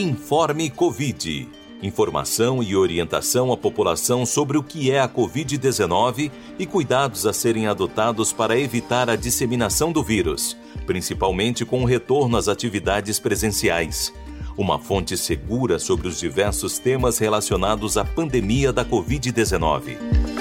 Informe Covid. Informação e orientação à população sobre o que é a Covid-19 e cuidados a serem adotados para evitar a disseminação do vírus, principalmente com o retorno às atividades presenciais. Uma fonte segura sobre os diversos temas relacionados à pandemia da Covid-19.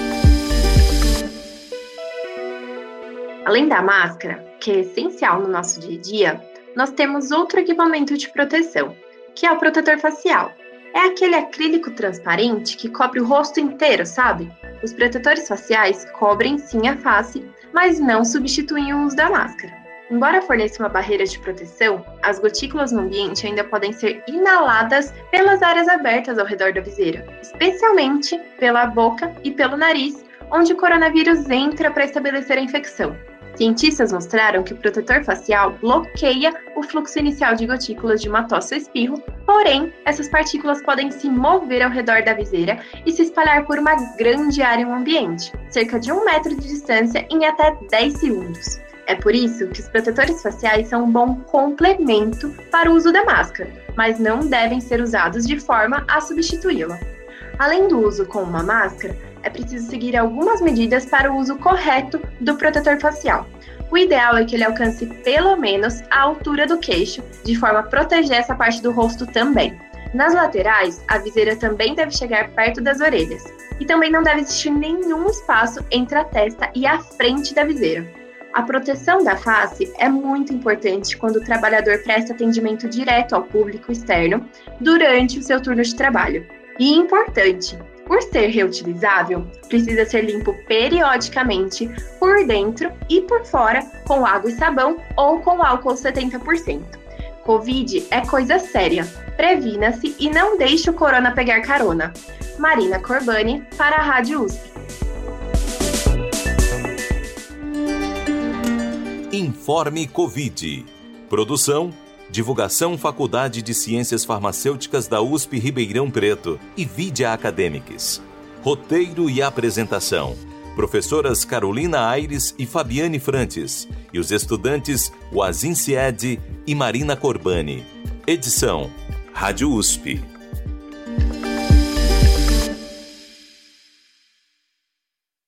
Além da máscara, que é essencial no nosso dia a dia, nós temos outro equipamento de proteção, que é o protetor facial. É aquele acrílico transparente que cobre o rosto inteiro, sabe? Os protetores faciais cobrem sim a face, mas não substituem o uso da máscara. Embora forneça uma barreira de proteção, as gotículas no ambiente ainda podem ser inaladas pelas áreas abertas ao redor da viseira, especialmente pela boca e pelo nariz, onde o coronavírus entra para estabelecer a infecção. Cientistas mostraram que o protetor facial bloqueia o fluxo inicial de gotículas de uma tosse ou espirro, porém, essas partículas podem se mover ao redor da viseira e se espalhar por uma grande área no ambiente, cerca de 1 metro de distância em até 10 segundos. É por isso que os protetores faciais são um bom complemento para o uso da máscara, mas não devem ser usados de forma a substituí-la. Além do uso com uma máscara, é preciso seguir algumas medidas para o uso correto do protetor facial. O ideal é que ele alcance pelo menos a altura do queixo, de forma a proteger essa parte do rosto também. Nas laterais, a viseira também deve chegar perto das orelhas. E também não deve existir nenhum espaço entre a testa e a frente da viseira. A proteção da face é muito importante quando o trabalhador presta atendimento direto ao público externo durante o seu turno de trabalho. E importante, por ser reutilizável, precisa ser limpo periodicamente por dentro e por fora com água e sabão ou com álcool 70%. Covid é coisa séria. Previna-se e não deixe o corona pegar carona. Marina Corbani, para a Rádio USP. Informe Covid. Produção, divulgação Faculdade de Ciências Farmacêuticas da USP Ribeirão Preto e Vidia Academics. Roteiro e apresentação, professoras Carolina Aires e Fabiane Frantes e os estudantes Wazin Sied e Marina Corbani. Edição, Rádio USP.